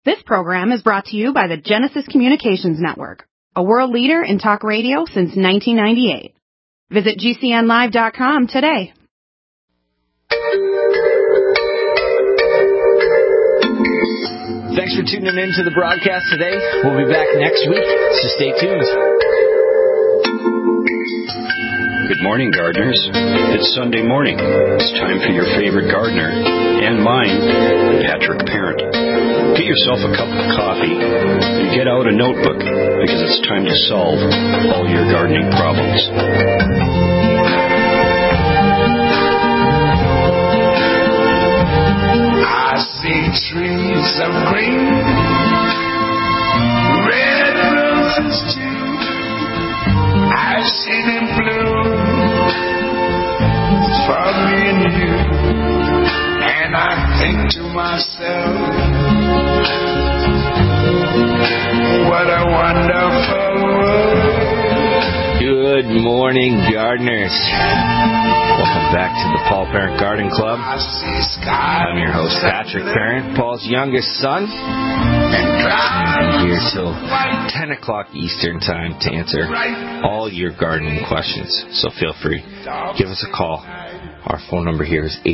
This program is brought to you by the Genesis Communications Network, a world leader in talk radio since 1998. Visit GCNlive.com today. Thanks for tuning in to the broadcast today. We'll be back next week, so stay tuned. Good morning, gardeners. It's Sunday morning. It's time for your favorite gardener, and mine, Patrick Parent. Get yourself a cup of coffee and get out a notebook, because it's time to solve all your gardening problems. I see trees of green, red roses too. I've seen them bloom for me and you, and I think to myself, what a wonderful world. Good morning, gardeners. Welcome back to the Paul Parent Garden Club. I'm your host, Patrick Parent, Paul's youngest son. And I'm here till 10 o'clock Eastern Time to answer all your gardening questions. So feel free, give us a call. Our phone number here is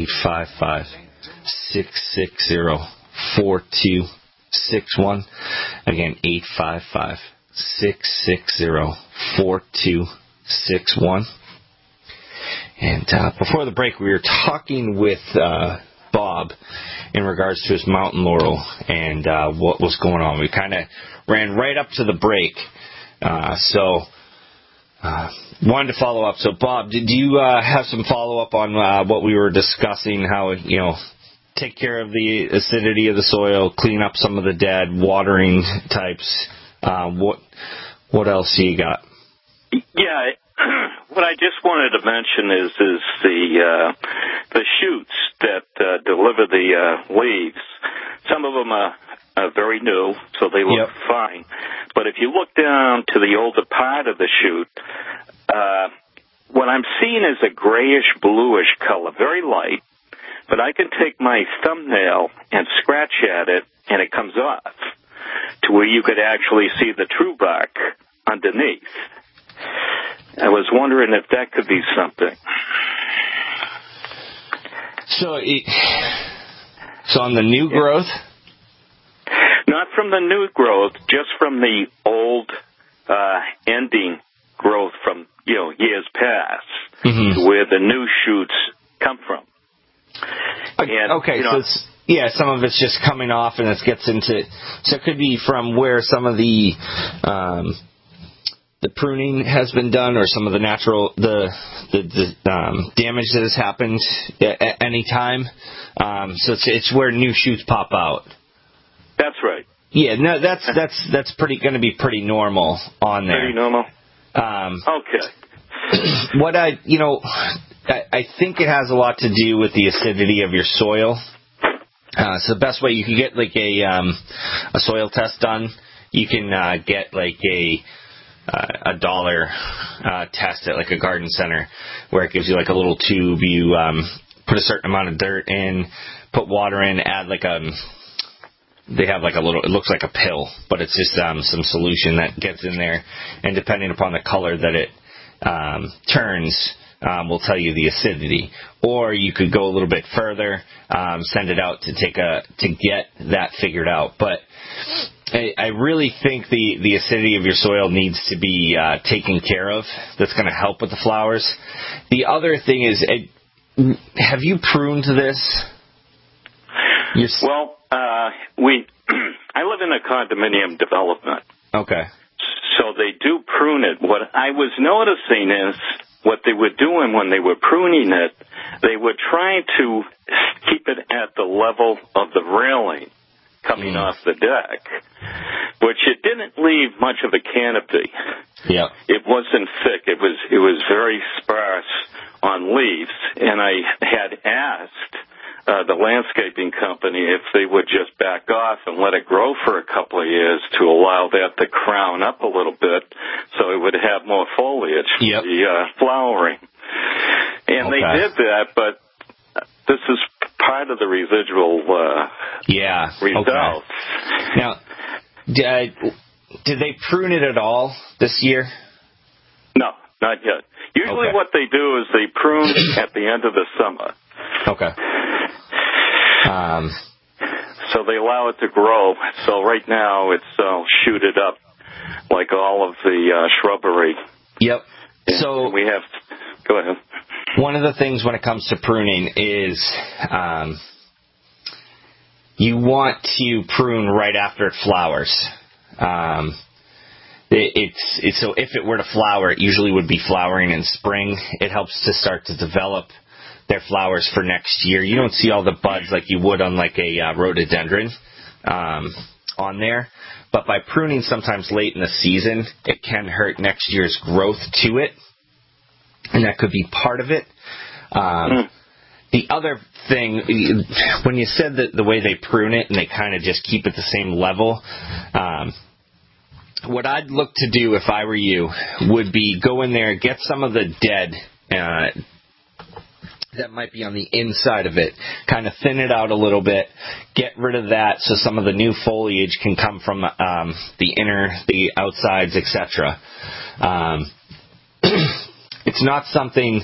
855-660-4261. Again, 855-660-4261. And before the break, we were talking with Bob in regards to his mountain laurel and what was going on. We kind of ran right up to the break. So wanted to follow up. So, Bob, did you have some follow-up on what we were discussing, how, take care of the acidity of the soil, clean up some of the dead watering types? What else do you got? Yeah, what I just wanted to mention is the shoots that deliver the leaves. Some of them are very new, so they look fine. But if you look down to the older part of the shoot, what I'm seeing is a grayish-bluish color, very light. But I can take my thumbnail and scratch at it, and it comes off to where you could actually see the true bark underneath. I was wondering if that could be something. So on the new growth? Not from the new growth, just from the old ending growth from years past, where the new shoots come from. And, okay, so some of it's just coming off, and it gets into. So it could be from where some of the pruning has been done, or some of the natural damage that has happened at any time. So it's where new shoots pop out. That's right. Yeah, no, that's going to be pretty normal on there. Pretty normal. Okay. What I think it has a lot to do with the acidity of your soil. So the best way you can get like a soil test done, you can get like a $1 test at like a garden center, where it gives you like a little tube. You put a certain amount of dirt in, put water in, add like they have like a little, it looks like a pill, but it's just some solution that gets in there, and depending upon the color that it turns, will tell you the acidity. Or you could go a little bit further, send it out to get that figured out. But I really think the acidity of your soil needs to be taken care of. That's going to help with the flowers. The other thing is, have you pruned this? Well, I live in a condominium development. Okay. So they do prune it. What I was noticing is what they were doing when they were pruning it, they were trying to keep it at the level of the railing coming off the deck, which it didn't leave much of a canopy. Yeah. It wasn't thick. It was very sparse on leaves, and I had asked the landscaping company if they would just back off and let it grow for a couple of years to allow that to crown up a little bit so it would have more foliage for the flowering. And they did that, but this is part of the residual results. Now, did they prune it at all this year? No, not yet. Usually what they do is they prune at the end of the summer. Okay. So they allow it to grow. So right now it's shooted up like all of the shrubbery. Yep. And so we have. Go ahead. One of the things when it comes to pruning is you want to prune right after it flowers. It's so if it were to flower, it usually would be flowering in spring. It helps to start to develop their flowers for next year. You don't see all the buds like you would on like a rhododendron on there. But by pruning sometimes late in the season, it can hurt next year's growth to it. And that could be part of it. The other thing, when you said that the way they prune it and they kind of just keep it the same level, what I'd look to do if I were you would be go in there, get some of the dead that might be on the inside of it, kind of thin it out a little bit, get rid of that so some of the new foliage can come from the inner, the outsides, etc. It's not something...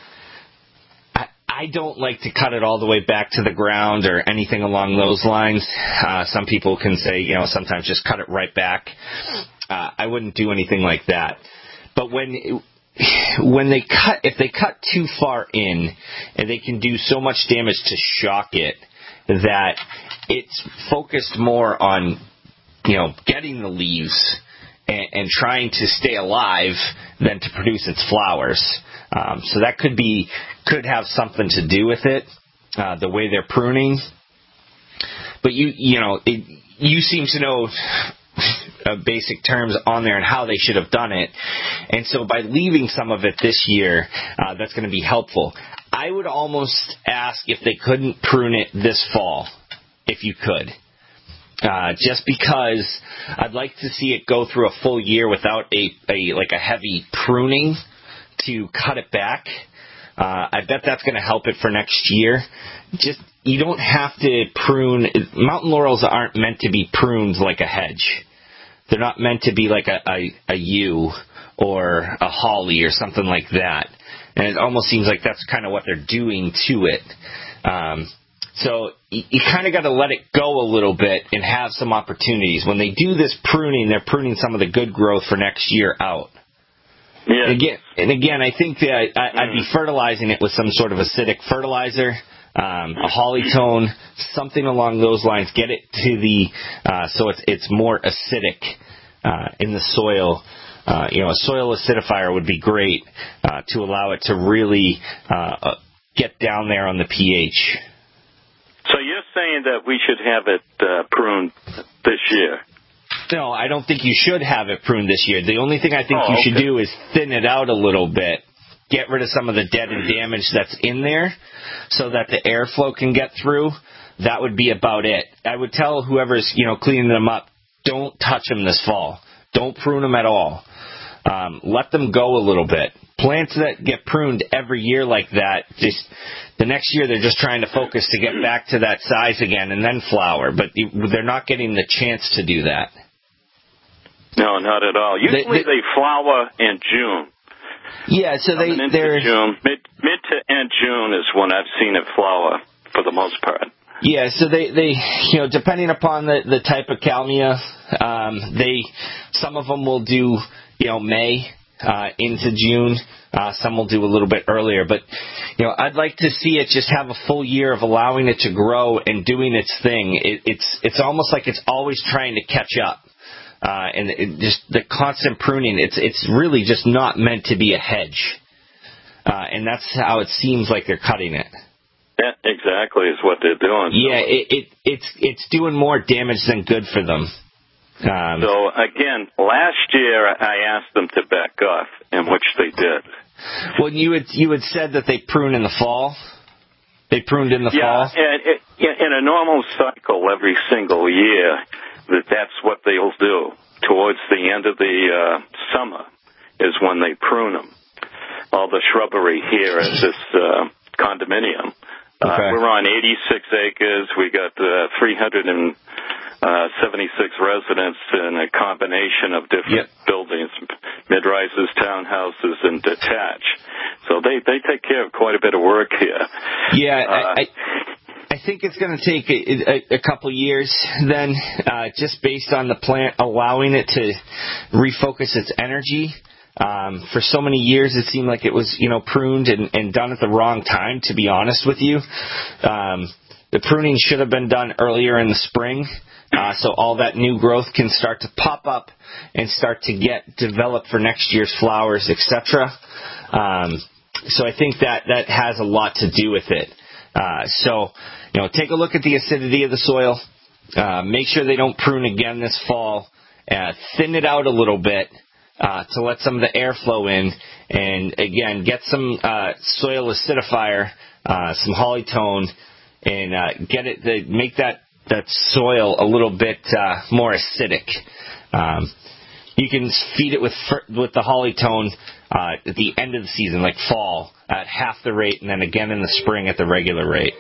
I don't like to cut it all the way back to the ground or anything along those lines. Some people can say, sometimes just cut it right back. I wouldn't do anything like that. But when they cut, if they cut too far in, and they can do so much damage to shock it that it's focused more on, getting the leaves and trying to stay alive than to produce its flowers. So that could have something to do with it, the way they're pruning. But you seem to know basic terms on there and how they should have done it. And so by leaving some of it this year, that's going to be helpful. I would almost ask if they couldn't prune it this fall, if you could. Just because I'd like to see it go through a full year without a heavy pruning to cut it back. I bet that's going to help it for next year. You don't have to prune. Mountain laurels aren't meant to be pruned like a hedge. They're not meant to be like a yew or a holly or something like that. And it almost seems like that's kind of what they're doing to it. So you kind of got to let it go a little bit and have some opportunities. When they do this pruning, they're pruning some of the good growth for next year out. Yeah. And again, I think that I'd be fertilizing it with some sort of acidic fertilizer, a hollytone, something along those lines. Get it to the so it's more acidic in the soil. A soil acidifier would be great to allow it to really get down there on the pH. So you're saying that we should have it pruned this year? No, I don't think you should have it pruned this year. The only thing I think you should do is thin it out a little bit, get rid of some of the dead and damage that's in there so that the airflow can get through. That would be about it. I would tell whoever's, cleaning them up, don't touch them this fall. Don't prune them at all. Let them go a little bit. Plants that get pruned every year like that, just the next year they're just trying to focus to get back to that size again and then flower. But they're not getting the chance to do that. No, not at all. Usually they flower in June. Yeah, so they're June. Mid to end June is when I've seen it flower for the most part. Yeah, so they depending upon the type of Kalmia, some of them will do May into June. Some will do a little bit earlier, but I'd like to see it just have a full year of allowing it to grow and doing its thing. It's almost like it's always trying to catch up. And just the constant pruning, it's really just not meant to be a hedge. And that's how it seems like they're cutting it. That exactly is what they're doing. Yeah, it's doing more damage than good for them. So again, last year I asked them to back off, in which they did. Well, you had said that they prune in the fall. They pruned in the fall. Yeah, in a normal cycle, every single year, that's what they'll do. Towards the end of the summer is when they prune them. All the shrubbery here at this condominium. Okay. We're on 86 acres. We got 300 and 76 residents in a combination of different buildings, mid-rises, townhouses, and detached. So they take care of quite a bit of work here. Yeah, I think it's going to take a couple years then, just based on the plant allowing it to refocus its energy. For so many years, it seemed like it was, pruned and done at the wrong time, to be honest with you. The pruning should have been done earlier in the spring, so all that new growth can start to pop up and start to get developed for next year's flowers, etc. So I think that has a lot to do with it. So take a look at the acidity of the soil. Make sure they don't prune again this fall. Thin it out a little bit to let some of the air flow in. And, again, get some soil acidifier, some Hollytone, and make that soil a little bit more acidic. You can feed it with the Hollytone at the end of the season, like fall, at half the rate, and then again in the spring at the regular rate.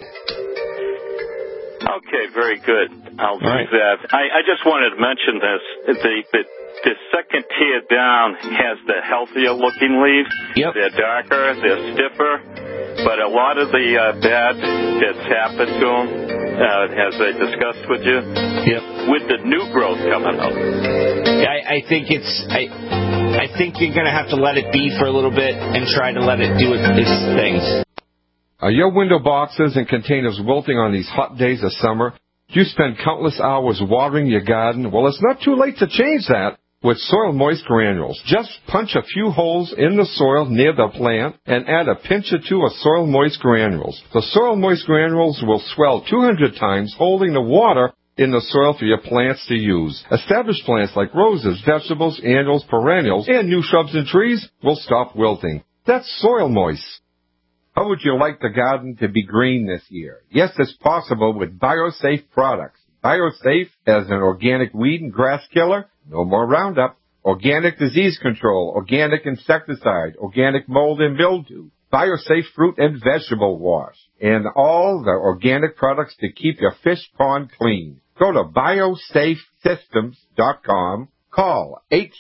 Okay, very good. I'll do that. I just wanted to mention this. The second tier down has the healthier looking leaves. Yep. They're darker, they're stiffer, but a lot of the bad that's happened to them, as I discussed with you, with the new growth coming up. I think you're going to have to let it be for a little bit and try to let it do its things. Are your window boxes and containers wilting on these hot days of summer? Do you spend countless hours watering your garden? Well, it's not too late to change that with Soil Moist Granules. Just punch a few holes in the soil near the plant and add a pinch or two of Soil Moist Granules. The Soil Moist Granules will swell 200 times, holding the water in the soil for your plants to use. Established plants like roses, vegetables, annuals, perennials, and new shrubs and trees will stop wilting. That's Soil Moist. How would you like the garden to be green this year? Yes, it's possible with BioSafe products. BioSafe as an organic weed and grass killer, no more Roundup, organic disease control, organic insecticide, organic mold and mildew, BioSafe fruit and vegetable wash, and all the organic products to keep your fish pond clean. Go to biosafesystems.com, call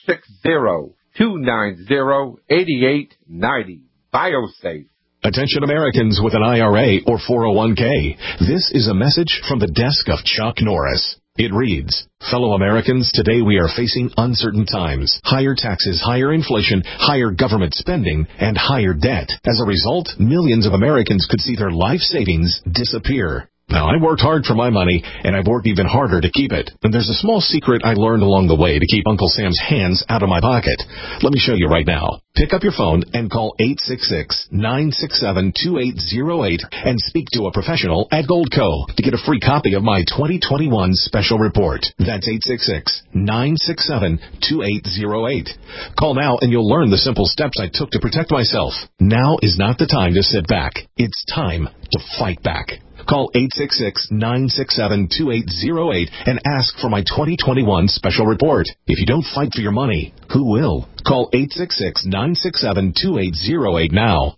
860-290-8890. BioSafe. Attention Americans with an IRA or 401k. This is a message from the desk of Chuck Norris. It reads, fellow Americans, today we are facing uncertain times. Higher taxes, higher inflation, higher government spending, and higher debt. As a result, millions of Americans could see their life savings disappear. Now, I worked hard for my money, and I've worked even harder to keep it. And there's a small secret I learned along the way to keep Uncle Sam's hands out of my pocket. Let me show you right now. Pick up your phone and call 866-967-2808 and speak to a professional at Goldco to get a free copy of my 2021 special report. That's 866-967-2808. Call now and you'll learn the simple steps I took to protect myself. Now is not the time to sit back. It's time to fight back. Call 866-967-2808 and ask for my 2021 special report. If you don't fight for your money, who will? Call 866-967-2808 now.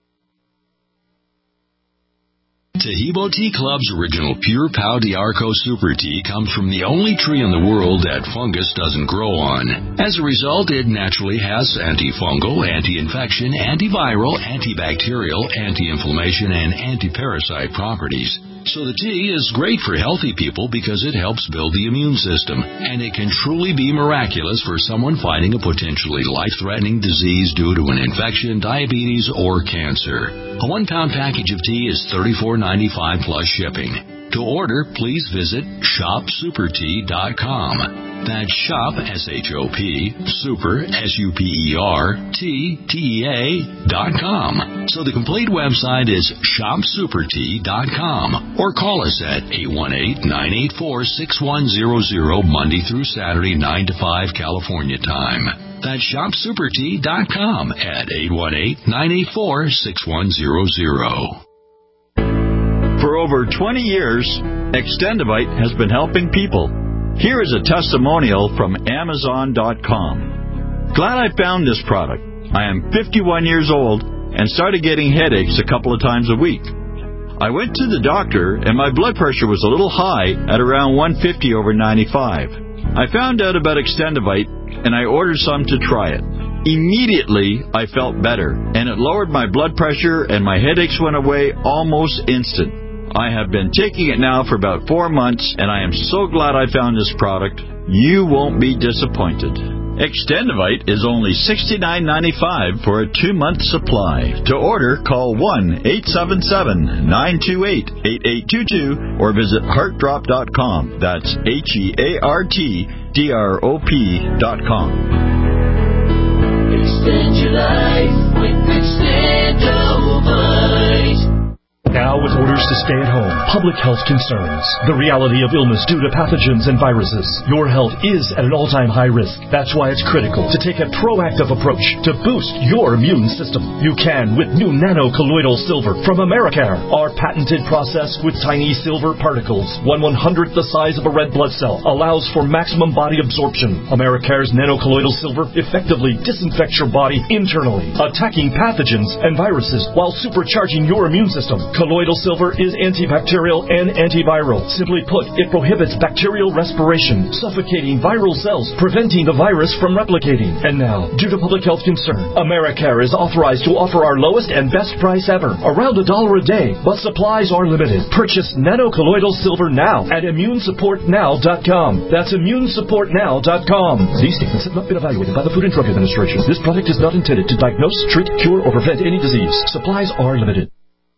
Taheebo Tea Club's original Pure Pau d'Arco Super Tea comes from the only tree in the world that fungus doesn't grow on. As a result, it naturally has antifungal, anti-infection, antiviral, antibacterial, anti-inflammation, and anti-parasite properties. So the tea is great for healthy people because it helps build the immune system, and it can truly be miraculous for someone fighting a potentially life-threatening disease due to an infection, diabetes, or cancer. A 1-pound package of tea is $34.95 plus shipping. To order, please visit shopsupertea.com. That's shop, S-H-O-P, super, S-U-P-E-R-T-T-E-A.com. So the complete website is shopsupertea.com. Or call us at 818-984-6100 Monday through Saturday, 9 to 5 California time. That's shopsupertea.com at 818-984-6100. For over 20 years, Extendivite has been helping people. Here is a testimonial from Amazon.com. Glad I found this product. I am 51 years old and started getting headaches a couple of times a week. I went to the doctor, and my blood pressure was a little high at around 150/95. I found out about Extendivite, and I ordered some to try it. Immediately, I felt better, and it lowered my blood pressure, and my headaches went away almost instant. I have been taking it now for about 4 months, and I am so glad I found this product. You won't be disappointed. Extendivite is only $69.95 for a 2-month supply. To order, call 1-877-928-8822 or visit heartdrop.com. That's HEARTDROP.com. Extend your life with Extendivite. Now with orders to stay at home, public health concerns, the reality of illness due to pathogens and viruses. Your health is at an all-time high risk. That's why it's critical to take a proactive approach to boost your immune system. You can with new nano-colloidal silver from Americare. Our patented process with tiny silver particles, 1/100th the size of a red blood cell, allows for maximum body absorption. Americare's nano-colloidal silver effectively disinfects your body internally, attacking pathogens and viruses while supercharging your immune system. Colloidal silver is antibacterial and antiviral. Simply put, it prohibits bacterial respiration, suffocating viral cells, preventing the virus from replicating. And now, due to public health concern, Americare is authorized to offer our lowest and best price ever, around $1 a day, but supplies are limited. Purchase nano-colloidal silver now at immunesupportnow.com. That's immunesupportnow.com. These statements have not been evaluated by the Food and Drug Administration. This product is not intended to diagnose, treat, cure, or prevent any disease. Supplies are limited.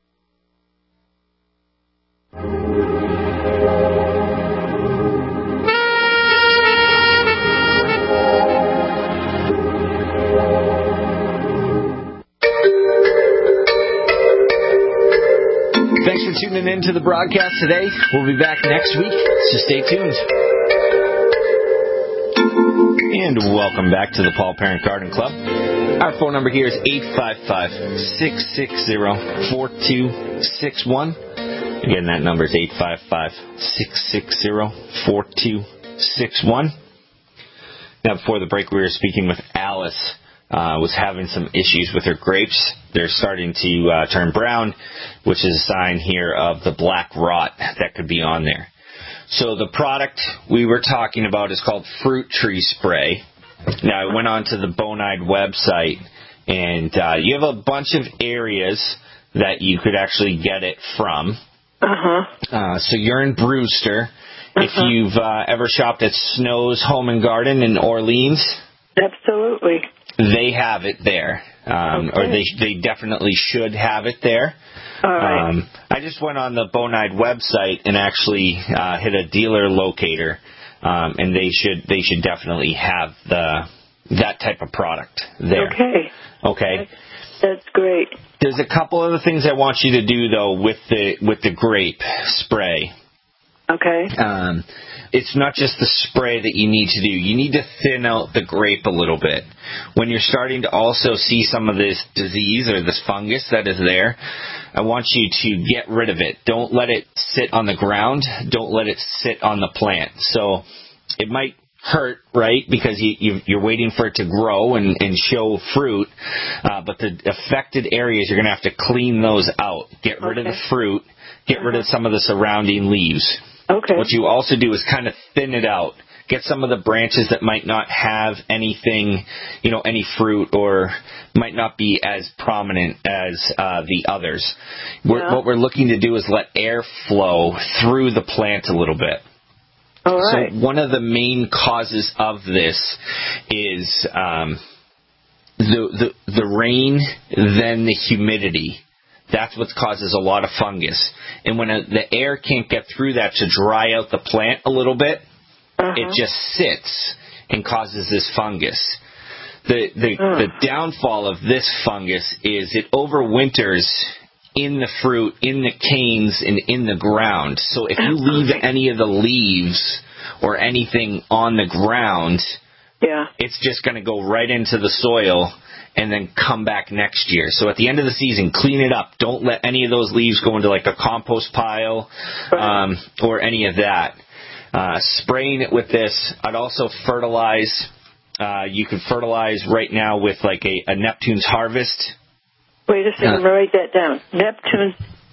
Thanks for tuning in to the broadcast today. We'll be back next week, so stay tuned. And welcome back to the Paul Parent Garden Club. Our phone number here is 855-660-4261. Again, that number is 855-660-4261. Now, before the break, we were speaking with Alice. Was having some issues with her grapes. They're starting to turn brown, which is a sign here of the black rot that could be on there. So the product we were talking about is called Fruit Tree Spray. Now, I went on to the Bonide website, and you have a bunch of areas that you could actually get it from. So you're in Brewster. If you've ever shopped at Snow's Home and Garden in Orleans. Absolutely. They have it there, or they definitely should have it there. All right. I just went on the Bonide website and actually hit a dealer locator, and they should definitely have that type of product there. Okay. That's great. There's a couple other things I want you to do though with the grape spray. Okay. It's not just the spray that you need to do. You need to thin out the grape a little bit. When you're starting to also see some of this disease or this fungus that is there, I want you to get rid of it. Don't let it sit on the ground. Don't let it sit on the plant. So it might hurt, right, because you're waiting for it to grow and show fruit, but the affected areas, you're going to have to clean those out. Get rid of the fruit. Get rid of some of the surrounding leaves. Okay. What you also do is kind of thin it out. Get some of the branches that might not have anything, any fruit or might not be as prominent as the others. What we're looking to do is let air flow through the plant a little bit. All right. So one of the main causes of this is the rain, then the humidity. That's what causes a lot of fungus. And when the air can't get through that to dry out the plant a little bit, it just sits and causes this fungus. The downfall of this fungus is it overwinters in the fruit, in the canes, and in the ground. So if you leave any of the leaves or anything on the ground, it's just going to go right into the soil and then come back next year. So at the end of the season, clean it up. Don't let any of those leaves go into like a compost pile or any of that. Spraying it with this, I'd also fertilize. You could fertilize right now with like a Neptune's Harvest. Wait a second, write that down. Neptune's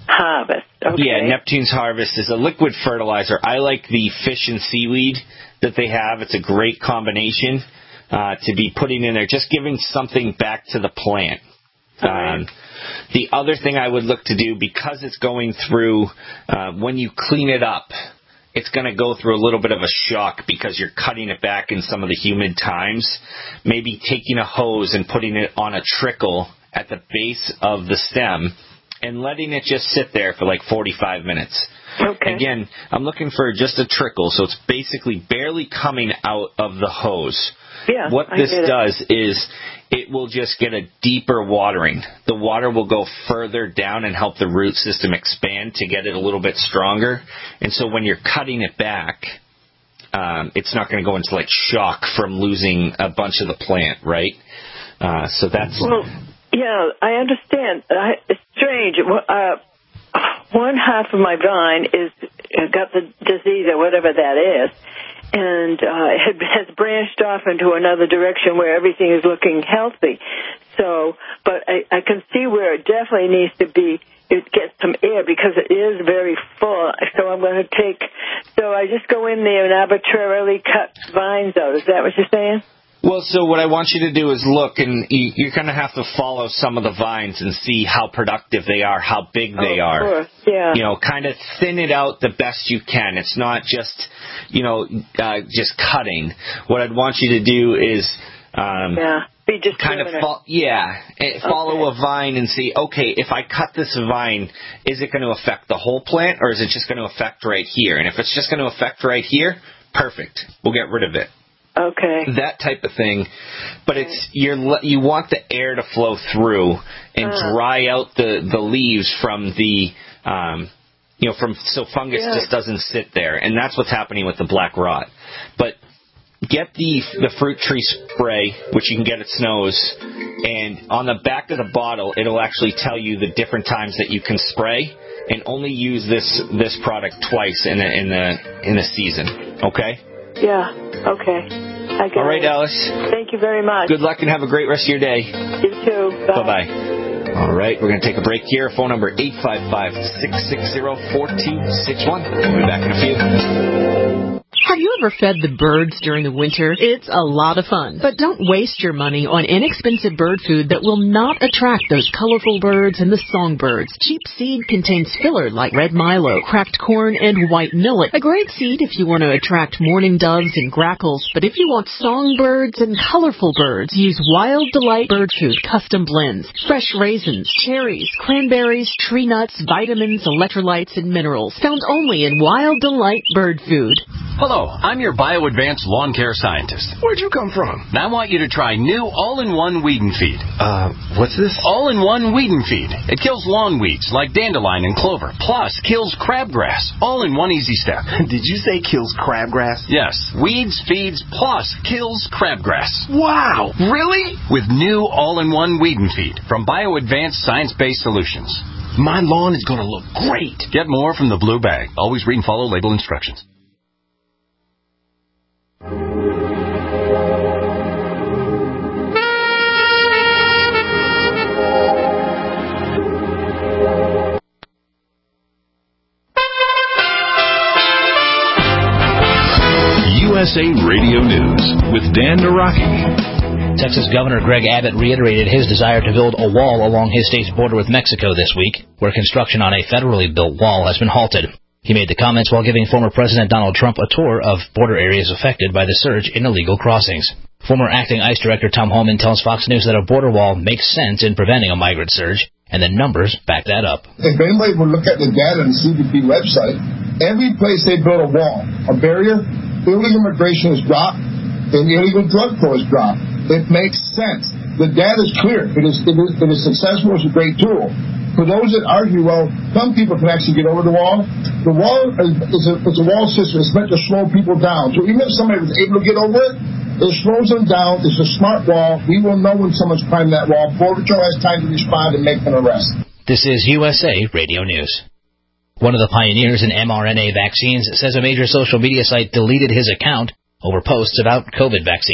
Harvest. Okay. Yeah, Neptune's Harvest is a liquid fertilizer. I like the fish and seaweed that they have. It's a great combination to be putting in there, just giving something back to the plant. The other thing I would look to do, because it's going through, when you clean it up, it's going to go through a little bit of a shock because you're cutting it back in some of the humid times. Maybe taking a hose and putting it on a trickle at the base of the stem and letting it just sit there for like 45 minutes. Okay. Again, I'm looking for just a trickle, so it's basically barely coming out of the hose. Yeah, what this does is it will just get a deeper watering. The water will go further down and help the root system expand to get it a little bit stronger. And so when you're cutting it back, it's not going to go into like shock from losing a bunch of the plant, right? So that's... Well, yeah, I understand. It's strange. One half of my vine is got the disease or whatever that is, and it has branched off into another direction where everything is looking healthy. So, but I can see where it definitely needs to be. It gets some air because it is very full. So I'm going to so I just go in there and arbitrarily cut vines out. Is that what you're saying? Well, so what I want you to do is look, and you're going to have to follow some of the vines and see how productive they are, how big they are. Of course, yeah. You know, kind of thin it out the best you can. It's not just, just cutting. What I'd want you to do is be just kind of follow a vine and see, okay, if I cut this vine, is it going to affect the whole plant, or is it just going to affect right here? And if it's just going to affect right here, perfect. We'll get rid of it. Okay. That type of thing, but it's you want the air to flow through and dry out the leaves from the so fungus just doesn't sit there, and that's what's happening with the black rot. But get the fruit tree spray, which you can get at Snow's, and on the back of the bottle, it'll actually tell you the different times that you can spray, and only use this product twice in a season. Okay. Yeah, okay. I get All right, it. Alice. Thank you very much. Good luck and have a great rest of your day. You too. Bye. Bye-bye. All right, we're going to take a break here. Phone number 855-660-4261. We'll be back in a few. Have you ever fed the birds during the winter? It's a lot of fun. But don't waste your money on inexpensive bird food that will not attract those colorful birds and the songbirds. Cheap seed contains filler like red milo, cracked corn, and white millet. A great seed if you want to attract mourning doves and grackles. But if you want songbirds and colorful birds, use Wild Delight Bird Food Custom Blends. Fresh raisins, cherries, cranberries, tree nuts, vitamins, electrolytes, and minerals. Found only in Wild Delight Bird Food. Hello, I'm your BioAdvanced lawn care scientist. Where'd you come from? Now I want you to try new all-in-one weed and feed. What's this? All-in-one weed and feed. It kills lawn weeds like dandelion and clover, plus kills crabgrass. All in one easy step. Did you say kills crabgrass? Yes. Weeds, feeds, plus kills crabgrass. Wow, really? With new all-in-one weed and feed from BioAdvanced Science-Based Solutions. My lawn is going to look great. Get more from the blue bag. Always read and follow label instructions. USA Radio News with Dan Naraki. Texas Governor Greg Abbott reiterated his desire to build a wall along his state's border with Mexico this week, where construction on a federally built wall has been halted. He made the comments while giving former President Donald Trump a tour of border areas affected by the surge in illegal crossings. Former acting ICE Director Tom Homan tells Fox News that a border wall makes sense in preventing a migrant surge, and the numbers back that up. If anybody would look at the data on the CBP website, every place they build a wall, a barrier, illegal immigration is dropped, and illegal drug flow is dropped. It makes sense. The data is clear. It is successful. It's a great tool. For those that argue, well, some people can actually get over the wall is a wall system. It's meant to slow people down. So even if somebody was able to get over it, it slows them down. It's a smart wall. We will know when someone's climbed that wall. Border Patrol has time to respond and make an arrest. This is USA Radio News. One of the pioneers in mRNA vaccines says a major social media site deleted his account over posts about COVID vaccines.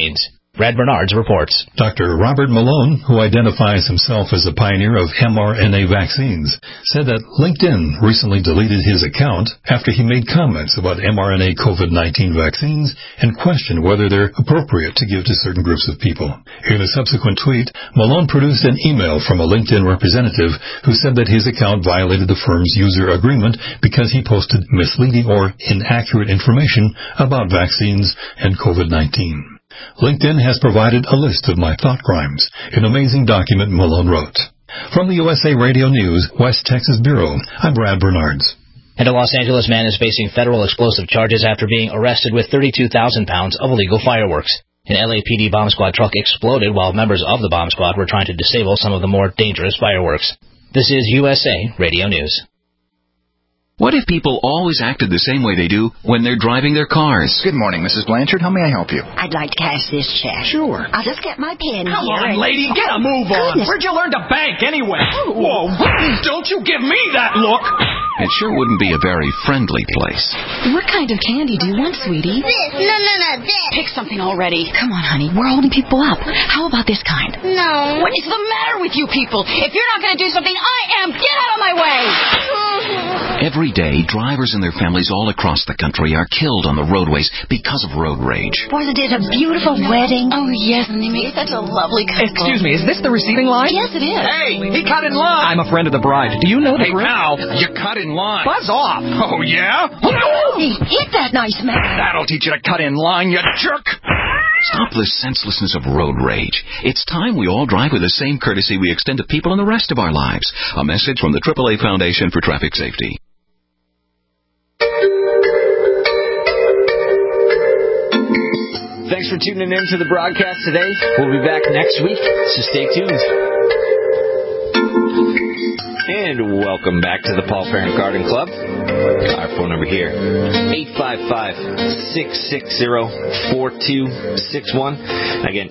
Brad Bernards reports. Dr. Robert Malone, who identifies himself as a pioneer of mRNA vaccines, said that LinkedIn recently deleted his account after he made comments about mRNA COVID-19 vaccines and questioned whether they're appropriate to give to certain groups of people. In a subsequent tweet, Malone produced an email from a LinkedIn representative who said that his account violated the firm's user agreement because he posted misleading or inaccurate information about vaccines and COVID-19. LinkedIn has provided a list of my thought crimes, an amazing document Malone wrote. From the USA Radio News, West Texas Bureau, I'm Brad Bernards. And a Los Angeles man is facing federal explosive charges after being arrested with 32,000 pounds of illegal fireworks. An LAPD bomb squad truck exploded while members of the bomb squad were trying to disable some of the more dangerous fireworks. This is USA Radio News. What if people always acted the same way they do when they're driving their cars? Good morning, Mrs. Blanchard. How may I help you? I'd like to cash this check. Sure. I'll just get my pen Come here. on, lady, get a move on. Goodness. Where'd you learn to bank anyway? Whoa, don't you give me that look. It sure wouldn't be a very friendly place. What kind of candy do you want, sweetie? This. No, this. Pick something already. Come on, honey. We're holding people up. How about this kind? No. What is the matter with you people? If you're not going to do something, I am. Get out of my way. Every day, drivers and their families all across the country are killed on the roadways because of road rage. Wasn't it a beautiful wedding? Oh, yes, and they made such a lovely couple. Excuse me, is this the receiving line? Yes, it is. Hey, he cut in line. I'm a friend of the bride. Do you know the Hey, pal, you cut in line. Buzz off. Oh, yeah? Hey, hit that nice man. That'll teach you to cut in line, you jerk. Stop the senselessness of road rage. It's time we all drive with the same courtesy we extend to people in the rest of our lives. A message from the AAA Foundation for Traffic Safety. Thanks for tuning in to the broadcast today. We'll be back next week, so stay tuned. And welcome back to the Paul Parent Garden Club. Our phone number here, 855-660-4261. Again,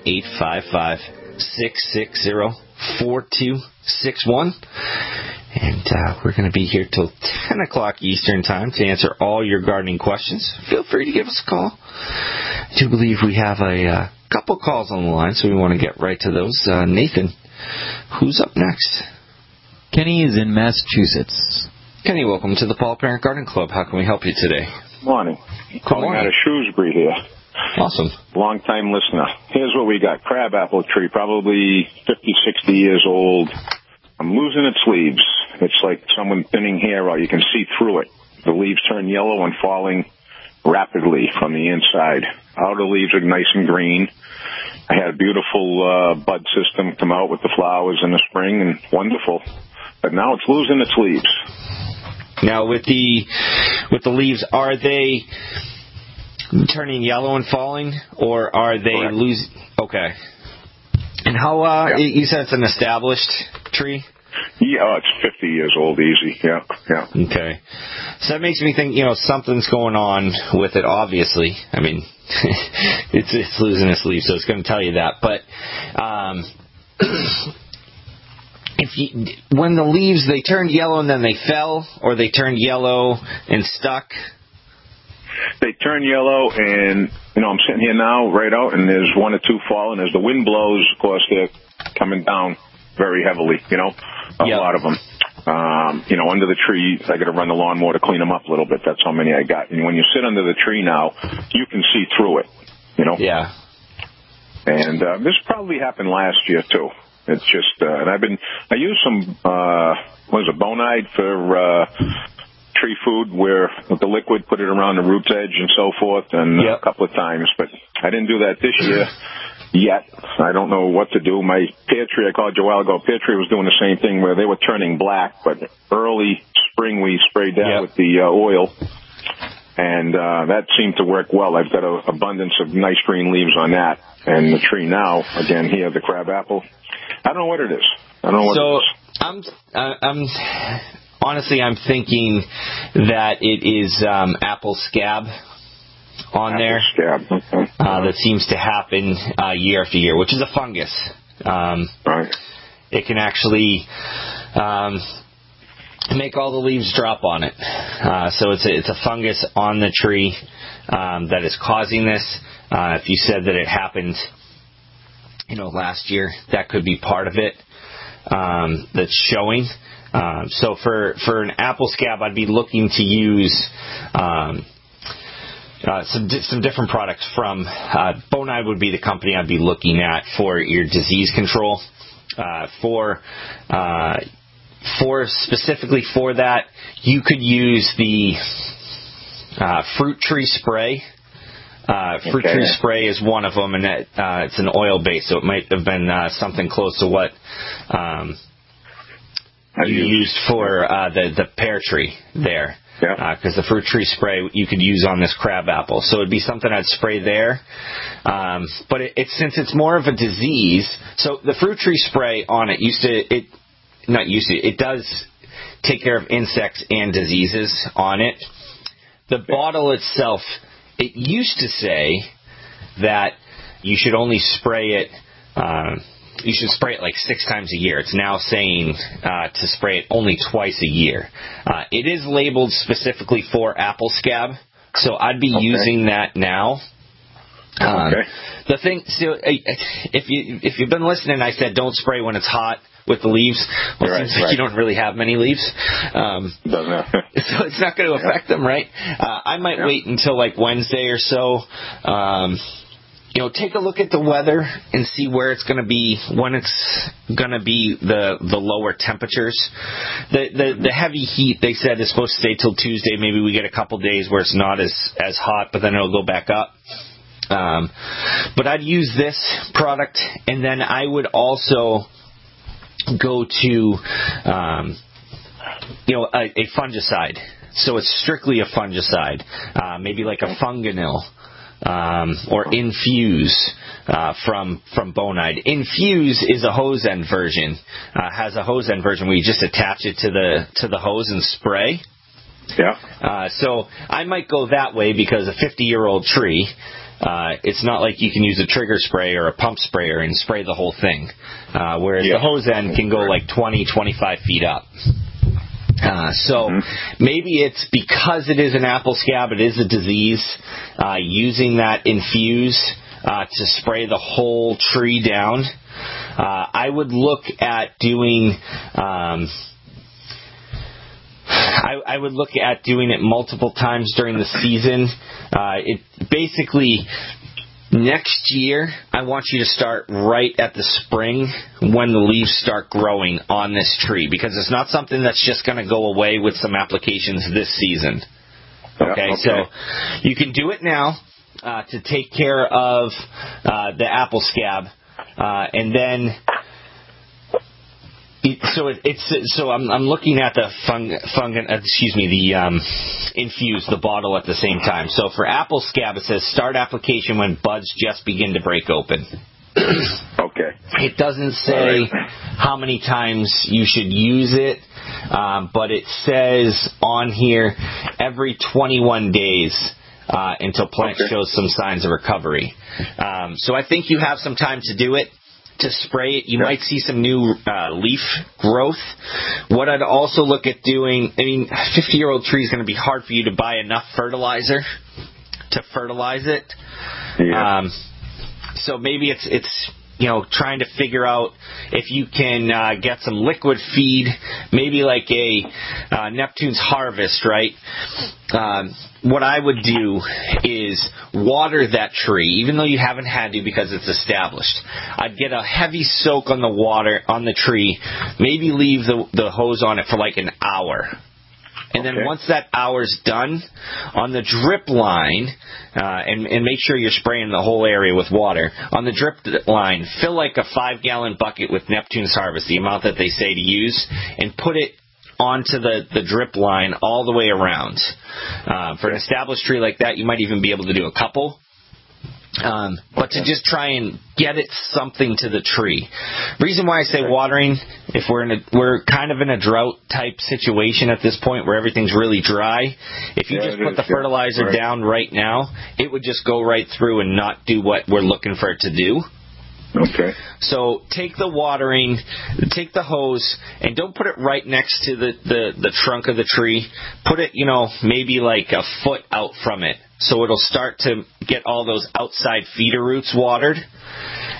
855-660-4261. And we're going to be here till 10 o'clock Eastern Time to answer all your gardening questions. Feel free to give us a call. I do believe we have a couple calls on the line, so we want to get right to those. Nathan, who's up next? Kenny is in Massachusetts. Kenny, welcome to the Paul Parent Garden Club. How can we help you today? Morning. Calling out of Shrewsbury here. Awesome. Long-time listener. Here's what we got. Crabapple tree, probably 50, 60 years old. I'm losing its leaves. It's like someone thinning hair out. You can see through it. The leaves turn yellow and falling rapidly from the inside. Outer leaves are nice and green. I had a beautiful bud system come out with the flowers in the spring, and wonderful. But now it's losing its leaves. Now, with the leaves, are they turning yellow and falling, or are they losing? Okay. And how? You said it's an established tree? Yeah, it's 50 years old, easy. Yeah. Okay. So that makes me think, something's going on with it, obviously. I mean, it's losing its leaves, so it's going to tell you that. But when the leaves, they turned yellow and then they fell, or they turned yellow and stuck? They turn yellow, and, I'm sitting here now, right out, and there's one or two falling. As the wind blows, of course, they're coming down very heavily, a lot of them. Under the tree, I got to run the lawnmower to clean them up a little bit. That's how many I got. And when you sit under the tree now, you can see through it, Yeah. And this probably happened last year, too. It's just, and I used some, Bonide for tree food, where with the liquid, put it around the root's edge and so forth, and a couple of times. But I didn't do that this year yet. I don't know what to do. My pear tree, I called you a while ago, pear tree was doing the same thing where they were turning black, but early spring we sprayed that with the oil, and that seemed to work well. I've got an abundance of nice green leaves on that, and the tree now, again here, the crabapple, I don't know what it is. Honestly, I'm thinking that it is apple scab on there. Scab. Okay. That seems to happen year after year, which is a fungus. Right. It can actually make all the leaves drop on it. So it's a fungus on the tree that is causing this. If you said that it happened last year. That could be part of it that's showing. So for an apple scab, I'd be looking to use some different products from Bonide would be the company I'd be looking at for your disease control. For specifically for that, you could use the fruit tree spray. Fruit tree spray is one of them, and it's an oil base, so it might have been something close to what you used for the pear tree there. Because the fruit tree spray you could use on this crab apple, so it'd be something I'd spray there. But since it's more of a disease, so the fruit tree spray on it it does take care of insects and diseases on it. The bottle itself, it used to say that you should only spray it. You should spray it like 6 times a year. It's now saying to spray it only twice a year. It is labeled specifically for apple scab, so I'd be using that now. The thing, so if you've been listening, I said don't spray when it's hot with the leaves. Well, it seems like you don't really have many leaves, so it's not going to affect them, right? I might wait until like Wednesday or so. Take a look at the weather and see where it's going to be, when it's going to be the lower temperatures. The heavy heat, they said, is supposed to stay till Tuesday. Maybe we get a couple days where it's not as hot, but then it'll go back up. But I'd use this product, and then I would also go to a fungicide. So it's strictly a fungicide, maybe like a Funganil. Or Infuse from Bonide. Infuse is a hose end version. Has a hose end version where you just attach it to the hose and spray. So I might go that way because a 50-year-old tree, it's not like you can use a trigger spray or a pump sprayer and spray the whole thing. Whereas the hose end can go like 20, 25 feet up. Maybe it's because it is an apple scab, it is a disease, using that Infuse to spray the whole tree down. I would look at doing I would look at doing it multiple times during the season. It basically, next year, I want you to start right at the spring when the leaves start growing on this tree, because it's not something that's just going to go away with some applications this season. Okay, so you can do it now to take care of the apple scab, and then I'm looking at the Infuse, the bottle at the same time. So for apple scab, it says start application when buds just begin to break open. It doesn't say how many times you should use it, but it says on here every 21 days until plant shows some signs of recovery. So I think you have some time to do it. To spray it, you might see some new leaf growth. What I'd also look at doing, 50-year-old tree is going to be hard for you to buy enough fertilizer to fertilize it. So maybe it's trying to figure out if you can get some liquid feed, maybe like a Neptune's Harvest, right? What I would do is water that tree, even though you haven't had to because it's established. I'd get a heavy soak on the water on the tree, maybe leave the hose on it for like an hour. And then once that hour's done, on the drip line, and make sure you're spraying the whole area with water, on the drip line, fill like a 5-gallon bucket with Neptune's Harvest, the amount that they say to use, and put it onto the drip line all the way around. For an established tree like that, you might even be able to do a couple. But to just try and get it something to the tree. Reason why I say watering, if we're kind of in a drought type situation at this point where everything's really dry, if you just put the fertilizer down right now, it would just go right through and not do what we're looking for it to do. So take the watering, take the hose, and don't put it right next to the trunk of the tree. Put it, maybe like a foot out from it. So it'll start to get all those outside feeder roots watered.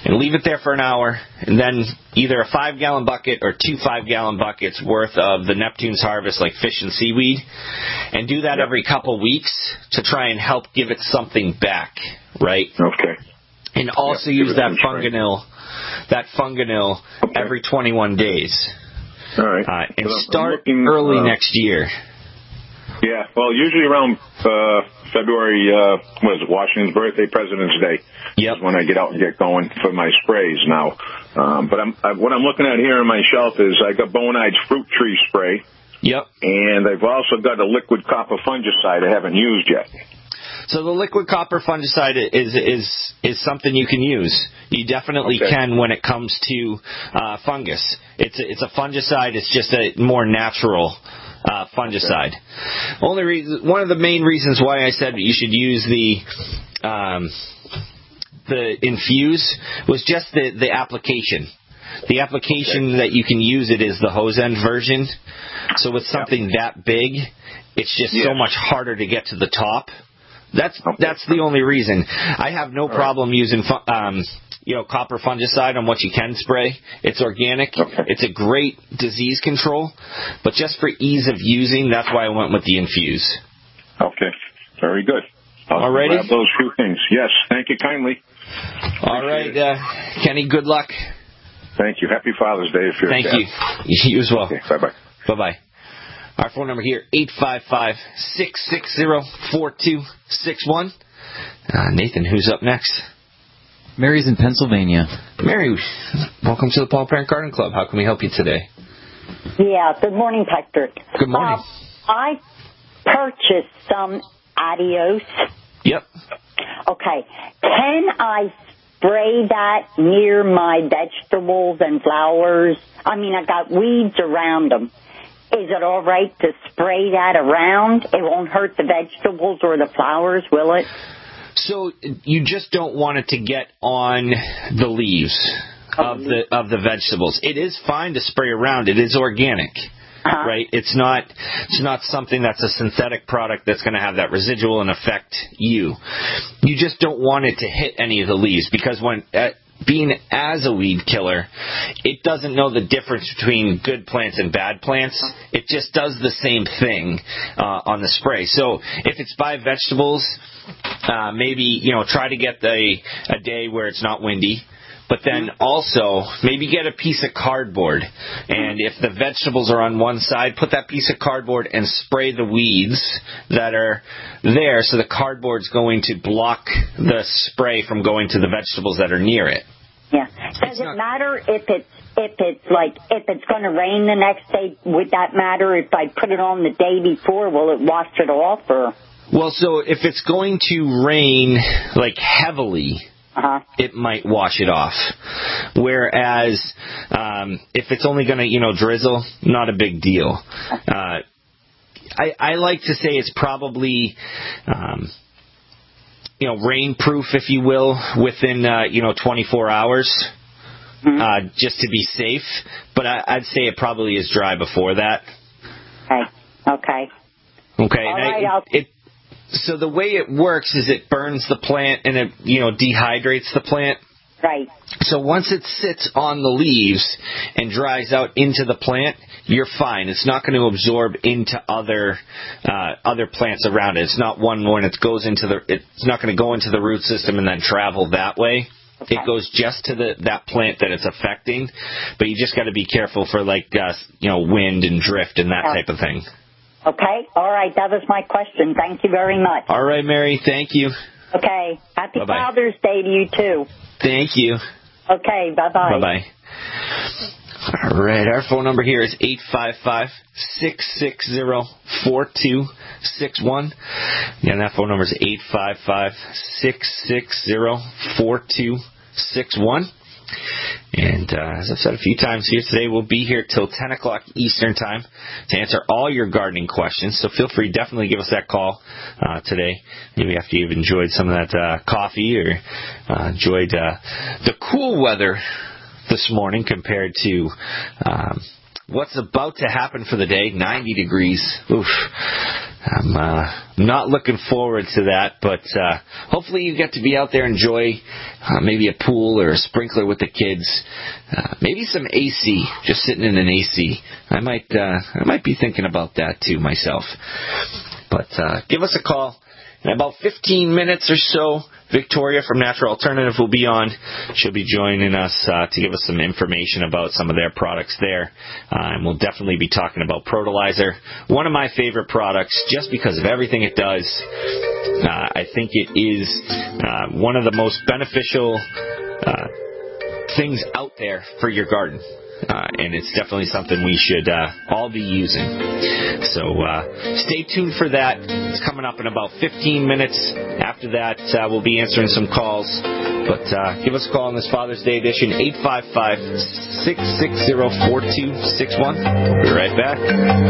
and leave it there for an hour, and then either a 5-gallon bucket or 2 5-gallon buckets worth of the Neptune's Harvest, like fish and seaweed, and do that every couple weeks to try and help give it something back, right? Okay. And also use that funganil every 21 days. All right. And start early next year. Yeah, well, usually around February, Washington's birthday, President's Day, is when I get out and get going for my sprays now. But what I'm looking at here on my shelf is I got Bonide's Fruit Tree Spray. Yep. And I've also got a liquid copper fungicide I haven't used yet. So the liquid copper fungicide is something you can use. You definitely can when it comes to fungus. It's a fungicide. It's just a more natural fungicide. One of the main reasons why I said you should use the Infuse was just the application. The application that you can use it is the hose end version. So with something that big, it's just so much harder to get to the top. That's the only reason. I have no problem using copper fungicide on what you can spray. It's organic. It's a great disease control. But just for ease of using, that's why I went with the Infuse. Okay. Very good. I'll grab those few things. Yes. Thank you kindly. All right, Kenny, good luck. Thank you. Happy Father's Day if you're Thank you. You as well. Okay, bye-bye. Bye-bye. Our phone number here, 855-660-4261. Nathan, who's up next? Mary's in Pennsylvania. Mary, welcome to the Paul Parent Garden Club. How can we help you today? Yeah, good morning, Patrick. Good morning. I purchased some Adios. Yep. Okay. Can I spray that near my vegetables and flowers? I mean, I got weeds around them. Is it all right to spray that around? It won't hurt the vegetables or the flowers, will it? So you just don't want it to get on the leaves of the vegetables. It is fine to spray around. It is organic. Right? It's not something that's a synthetic product that's going to have that residual and affect you. You just don't want it to hit any of the leaves because when being as a weed killer, it doesn't know the difference between good plants and bad plants. It just does the same thing on the spray. So if it's by vegetables, maybe try to get a day where it's not windy. But then also, maybe get a piece of cardboard. And if the vegetables are on one side, put that piece of cardboard and spray the weeds that are there so the cardboard's going to block the spray from going to the vegetables that are near it. Yeah. Does it matter if it's going to rain the next day? Would that matter if I put it on the day before? Will it wash it off? Or? Well, so if it's going to rain like heavily, it might wash it off. Whereas if it's only going to, drizzle, not a big deal. I like to say it's probably, rain-proof, if you will, within, 24 hours, just to be safe. But I'd say it probably is dry before that. Okay. All right, so the way it works is it burns the plant and it, dehydrates the plant. Right. So once it sits on the leaves and dries out into the plant, you're fine. It's not going to absorb into other plants around it. It's not when it goes it's not going to go into the root system and then travel that way. Okay. It goes just to that plant that it's affecting, but you just got to be careful for wind and drift and that type of thing. Okay. All right. That was my question. Thank you very much. All right, Mary. Thank you. Okay. Happy Bye-bye. Father's Day to you, too. Thank you. Okay. Bye-bye. Bye-bye. All right. Our phone number here is 855-660-4261. Again, that phone number is 855-660-4261. And as I've said a few times here today, we'll be here till 10 o'clock Eastern Time to answer all your gardening questions. So feel free, definitely give us that call today. Maybe after you've enjoyed some of that coffee or enjoyed the cool weather this morning compared to what's about to happen for the day, 90 degrees. Oof. I'm not looking forward to that, but hopefully you get to be out there and enjoy maybe a pool or a sprinkler with the kids. Maybe some AC, just sitting in an AC. I might be thinking about that too myself. But give us a call. In about 15 minutes or so, Victoria from Natural Alternative will be on. She'll be joining us to give us some information about some of their products there. And we'll definitely be talking about Protolizer, one of my favorite products just because of everything it does. I think it is one of the most beneficial things out there for your garden. And it's definitely something we should all be using. So stay tuned for that. It's coming up in about 15 minutes. After that, we'll be answering some calls. But give us a call on this Father's Day edition, 855-660-4261. We'll be right back.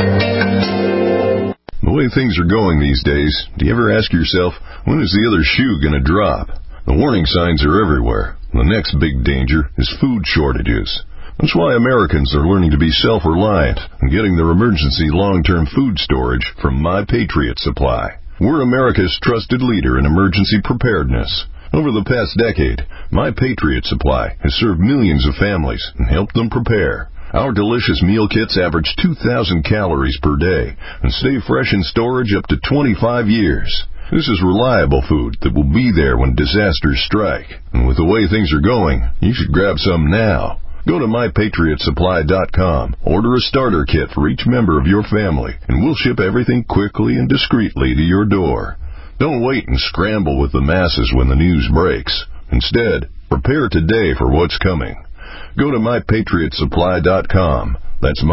The way things are going these days, do you ever ask yourself, when is the other shoe going to drop? The warning signs are everywhere. The next big danger is food shortages. That's why Americans are learning to be self-reliant and getting their emergency long-term food storage from My Patriot Supply. We're America's trusted leader in emergency preparedness. Over the past decade, My Patriot Supply has served millions of families and helped them prepare. Our delicious meal kits average 2,000 calories per day and stay fresh in storage up to 25 years. This is reliable food that will be there when disasters strike. And with the way things are going, you should grab some now. Go to MyPatriotSupply.com, order a starter kit for each member of your family, and we'll ship everything quickly and discreetly to your door. Don't wait and scramble with the masses when the news breaks. Instead, prepare today for what's coming. Go to MyPatriotSupply.com. That's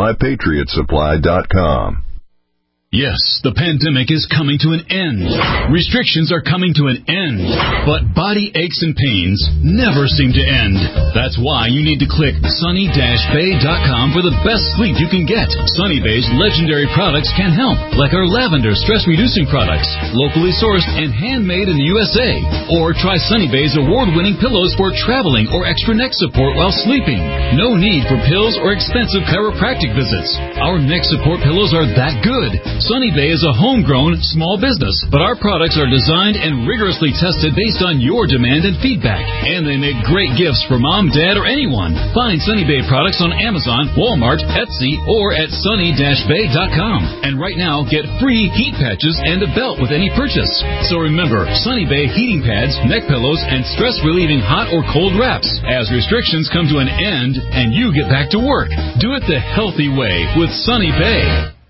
MyPatriotSupply.com. Yes, the pandemic is coming to an end. Restrictions are coming to an end. But body aches and pains never seem to end. That's why you need to click sunny-bay.com for the best sleep you can get. Sunny Bay's legendary products can help, like our lavender stress-reducing products, locally sourced and handmade in the USA. Or try Sunny Bay's award-winning pillows for traveling or extra neck support while sleeping. No need for pills or expensive chiropractic visits. Our neck support pillows are that good. Sunny Bay is a homegrown small business, but our products are designed and rigorously tested based on your demand and feedback. And they make great gifts for mom, dad, or anyone. Find Sunny Bay products on Amazon, Walmart, Etsy, or at sunny-bay.com. And right now, get free heat patches and a belt with any purchase. So remember, Sunny Bay heating pads, neck pillows, and stress-relieving hot or cold wraps. As restrictions come to an end and you get back to work, do it the healthy way with Sunny Bay.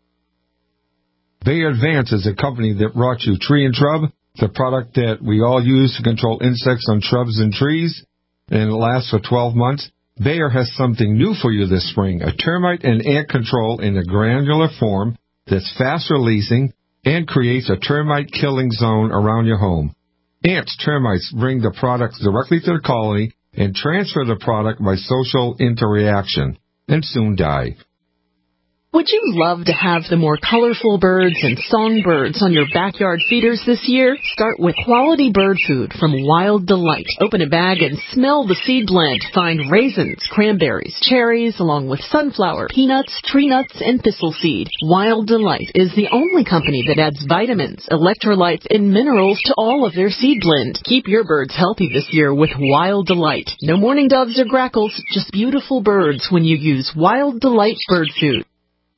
Bayer Advance is a company that brought you Tree and Shrub, the product that we all use to control insects on shrubs and trees, and it lasts for 12 months. Bayer has something new for you this spring, a termite and ant control in a granular form that's fast-releasing and creates a termite-killing zone around your home. Ants, termites bring the product directly to the colony and transfer the product by social interaction, and soon die. Would you love to have the more colorful birds and songbirds on your backyard feeders this year? Start with quality bird food from Wild Delight. Open a bag and smell the seed blend. Find raisins, cranberries, cherries, along with sunflower, peanuts, tree nuts, and thistle seed. Wild Delight is the only company that adds vitamins, electrolytes, and minerals to all of their seed blend. Keep your birds healthy this year with Wild Delight. No mourning doves or grackles, just beautiful birds when you use Wild Delight bird food.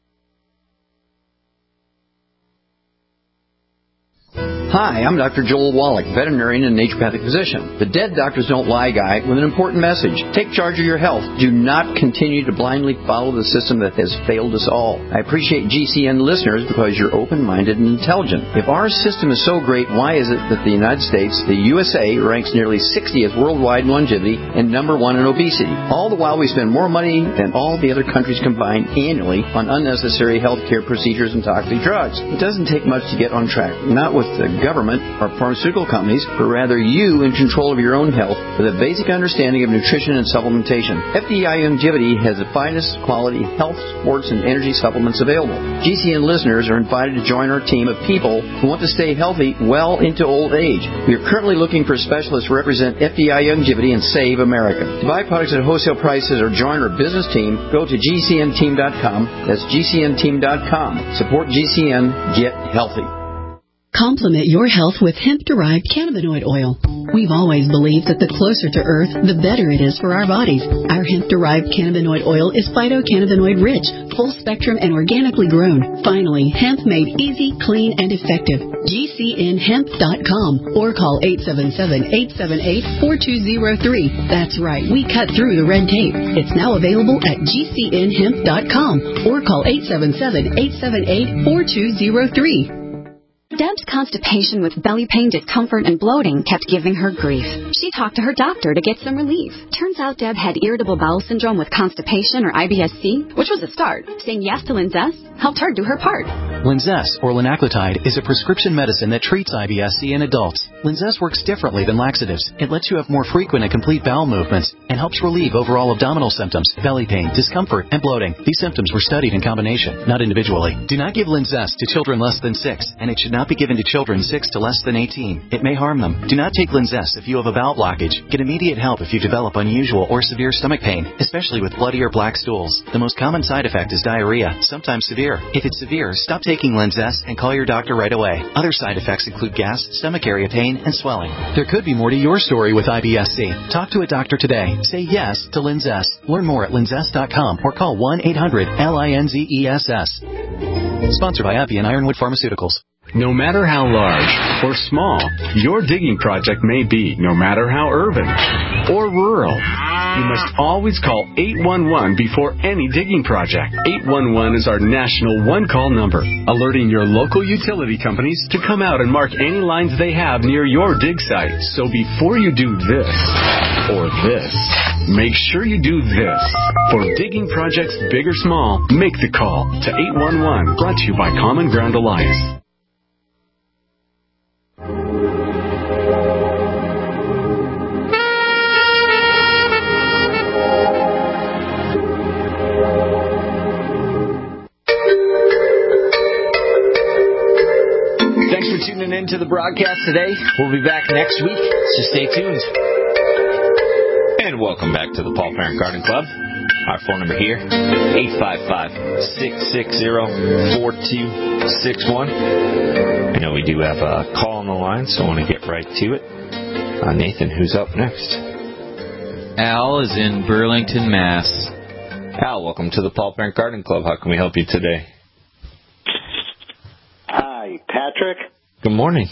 Hi, I'm Dr. Joel Wallach, veterinarian and naturopathic physician. The Dead Doctors Don't Lie guy with an important message. Take charge of your health. Do not continue to blindly follow the system that has failed us all. I appreciate GCN listeners because you're open-minded and intelligent. If our system is so great, why is it that the United States, the USA, ranks nearly 60th worldwide in longevity and number 1 in obesity? All the while we spend more money than all the other countries combined annually on unnecessary health care procedures and toxic drugs. It doesn't take much to get on track, not with the government or pharmaceutical companies, but rather you in control of your own health with a basic understanding of nutrition and supplementation. FDI Youngevity has the finest quality health, sports, and energy supplements available. GCN listeners are invited to join our team of people who want to stay healthy well into old age. We are currently looking for specialists to represent FDI Youngevity and Save America. To buy products at wholesale prices or join our business team, go to GCNteam.com. That's GCNteam.com. Support GCN. Get healthy. Complement your health with hemp-derived cannabinoid oil. We've always believed that the closer to Earth, the better it is for our bodies. Our hemp-derived cannabinoid oil is phytocannabinoid-rich, full-spectrum, and organically grown. Finally, hemp made easy, clean, and effective. GCNhemp.com or call 877-878-4203. That's right, we cut through the red tape. It's now available at GCNhemp.com or call 877-878-4203. Deb's constipation with belly pain, discomfort, and bloating kept giving her grief. She talked to her doctor to get some relief. Turns out Deb had irritable bowel syndrome with constipation, or IBS-C, which was a start. Saying yes to Linzess helped her do her part. Linzess, or linaclotide, is a prescription medicine that treats IBS-C in adults. Linzess works differently than laxatives. It lets you have more frequent and complete bowel movements and helps relieve overall abdominal symptoms, belly pain, discomfort, and bloating. These symptoms were studied in combination, not individually. Do not give Linzess to children less than 6, and it should not be given to children 6 to less than 18. It may harm them. Do not take Linzess if you have a bowel blockage. Get immediate help if you develop unusual or severe stomach pain, especially with bloody or black stools. The most common side effect is diarrhea, sometimes severe. If it's severe, stop taking Linzess and call your doctor right away. Other side effects include gas, stomach area pain, and swelling. There could be more to your story with IBS-C. Talk to a doctor today. Say yes to Linzess. Learn more at linzess.com or call 1-800-LINZESS. Sponsored by Abbey and Ironwood Pharmaceuticals. No matter how large or small your digging project may be, no matter how urban or rural, you must always call 811 before any digging project. 811 is our national one-call number, alerting your local utility companies to come out and mark any lines they have near your dig site. So before you do this or this, make sure you do this. For digging projects big or small, make the call to 811, brought to you by Common Ground Alliance. Thanks for tuning in to the broadcast today. We'll be back next week, so stay tuned. And welcome back to the Paul Parent Garden Club. Our phone number here, 855-660-4261. I know we do have a call on the line, so I want to get right to it. Nathan, who's up next? Al is in Burlington, Mass. Al, welcome to the Paul Parent Garden Club. How can we help you today? Hi, Patrick. Good morning.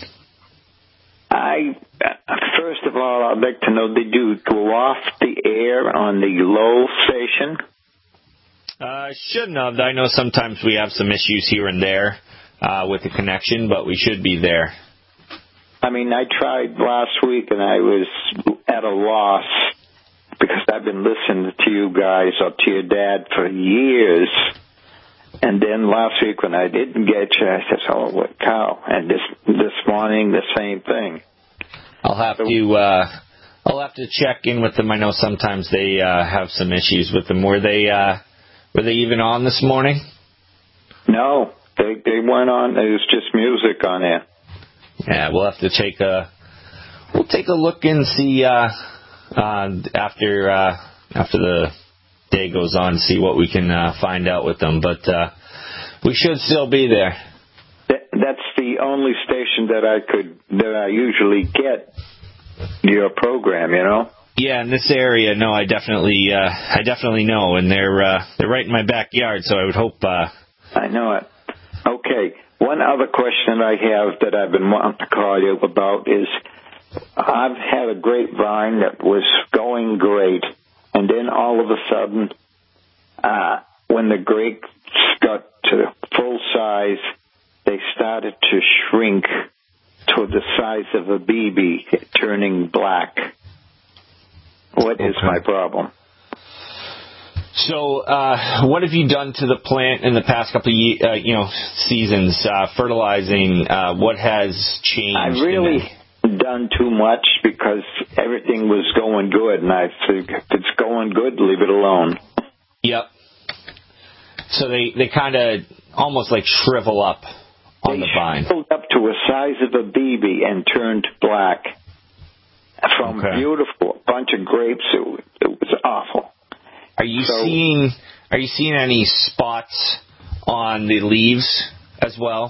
First of all, I'd like to know, did you go off the air on the Lowell station? Shouldn't have. I know sometimes we have some issues here and there with the connection, but we should be there. I mean, I tried last week and I was at a loss because I've been listening to you guys or to your dad for years. And then last week when I didn't get you, I said, oh, what cow? And this morning, the same thing. I'll have to check in with them. I know sometimes they have some issues with them. Were they even on this morning? No, they weren't on. It was just music on there. Yeah, we'll have to take a look and see after the day goes on, see what we can find out with them. But we should still be there. That's the only station that I usually get your program, you know. Yeah, in this area, no, I definitely know, and they're right in my backyard, so I would hope. I know it. Okay, one other question I have that I've been wanting to call you about is I've had a grapevine that was going great, and then all of a sudden, when the grapes got to full size, they started to shrink to the size of a BB, turning black. What is my problem? So, what have you done to the plant in the past couple of seasons? Fertilizing. What has changed? I really done too much because everything was going good, and I think if it's going good, leave it alone. Yep. So they kind of almost like shrivel up on the vine. They shriveled up to a size of a BB and turned black. From beautiful bunch of grapes, it was awful. Are you seeing any spots on the leaves as well?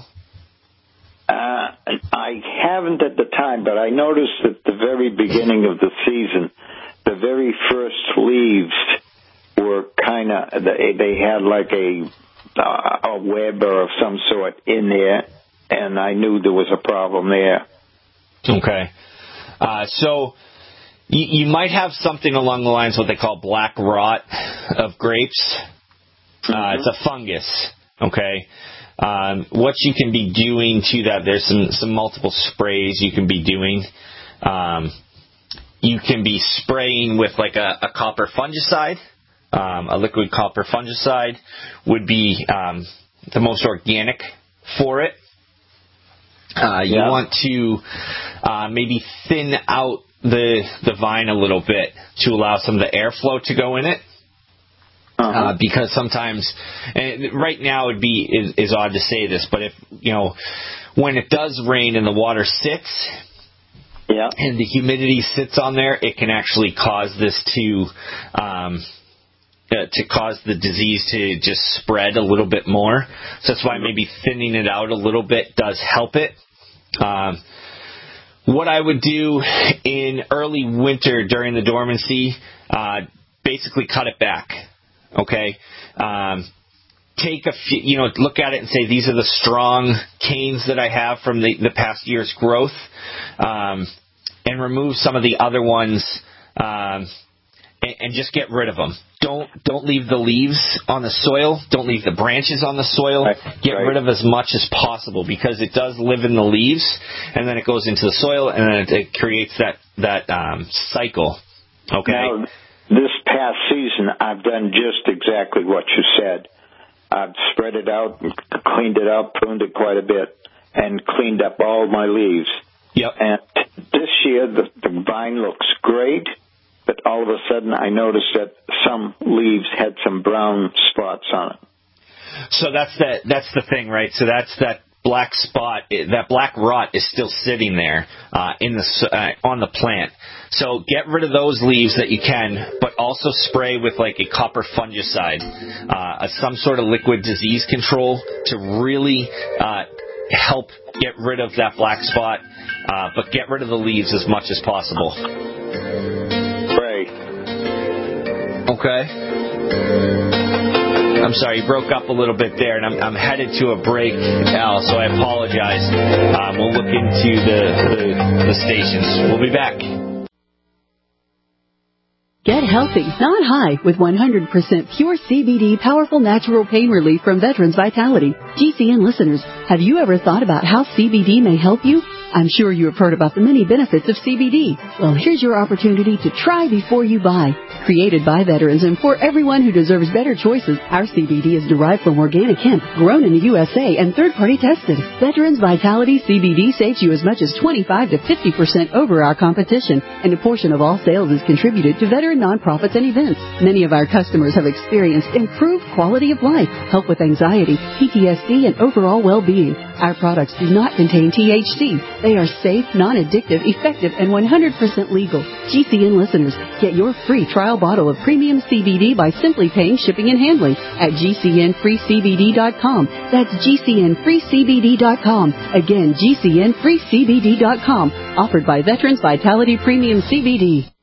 I haven't at the time, but I noticed at the very beginning of the season, the very first leaves were kind of, they had like a web or of some sort in there, and I knew there was a problem there. Okay. So you might have something along the lines of what they call black rot of grapes. It's a fungus. Okay. What you can be doing to that, there's some multiple sprays you can be doing. You can be spraying with like a copper fungicide. A liquid copper fungicide would be the most organic for it. You want to maybe thin out the vine a little bit to allow some of the airflow to go in it. Because sometimes, and right now it'd be is odd to say this, but if when it does rain and the water sits, and the humidity sits on there, it can actually cause this to cause the disease to just spread a little bit more. So that's why maybe thinning it out a little bit does help it. What I would do in early winter during the dormancy, basically cut it back. Okay. Take a few, look at it and say, these are the strong canes that I have from the past year's growth, and remove some of the other ones, and just get rid of them. Don't leave the leaves on the soil. Don't leave the branches on the soil. Get rid of as much as possible, because it does live in the leaves, and then it goes into the soil, and then it creates that cycle. Okay. Now, this past season, I've done just exactly what you said. I've spread it out, cleaned it up, pruned it quite a bit, and cleaned up all my leaves. Yep. And this year, the vine looks great, but all of a sudden I noticed that some leaves had some brown spots on it. So that's the thing, right? So that's that black spot, that black rot is still sitting there on the plant. So get rid of those leaves that you can, but also spray with like a copper fungicide, some sort of liquid disease control to really help get rid of that black spot, but get rid of the leaves as much as possible. Right. Okay. I'm sorry, you broke up a little bit there, and I'm headed to a break, Al, so I apologize. We'll look into the stations. We'll be back. Get healthy, not high, with 100% pure CBD powerful natural pain relief from Veterans Vitality. GCN listeners, have you ever thought about how CBD may help you? I'm sure you have heard about the many benefits of CBD. Well, here's your opportunity to try before you buy. Created by veterans and for everyone who deserves better choices, our CBD is derived from organic hemp, grown in the USA, and third-party tested. Veterans Vitality CBD saves you as much as 25 to 50% over our competition, and a portion of all sales is contributed to veteran nonprofits and events. Many of our customers have experienced improved quality of life, help with anxiety, PTSD, and overall well-being. Our products do not contain THC. They are safe, non-addictive, effective, and 100% legal. GCN listeners, get your free trial bottle of premium CBD by simply paying shipping and handling at GCNFreeCBD.com. That's GCNFreeCBD.com. Again, GCNFreeCBD.com. Offered by Veterans Vitality Premium CBD.